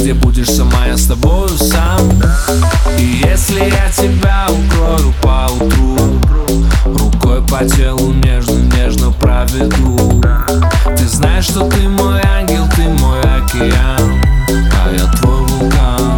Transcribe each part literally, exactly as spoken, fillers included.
где будешь сама, я с тобою сам. И если я тебя укрою поутру, рукой по телу нежно-нежно проведу. Ты знаешь, что ты мой ангел, ты мой океан, а я твой вулкан.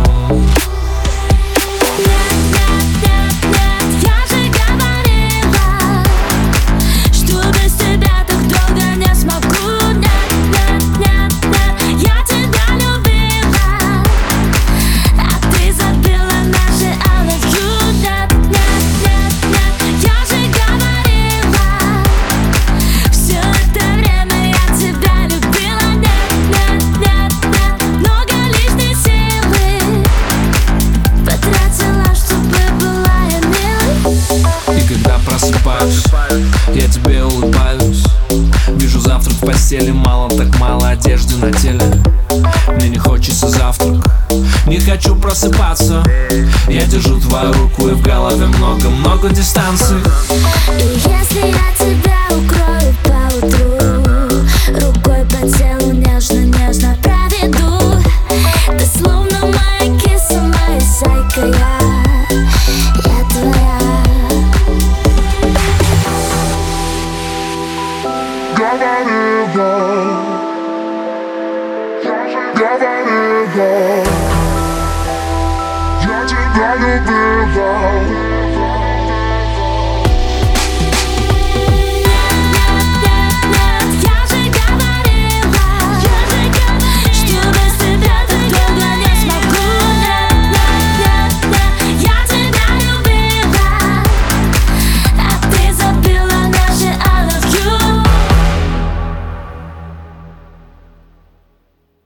Я тебе улыбаюсь, вижу завтрак в постели, мало, так мало одежды на теле. Мне не хочется завтрак, не хочу просыпаться. Я держу твою руку и в голове много-много дистанций. И если я тебя укрою поутру, рукой по телу нежно-нежно проведу. Ты словно моя киса, моя зайка, я, я твоя. Говорила, говорила, я тебя любила.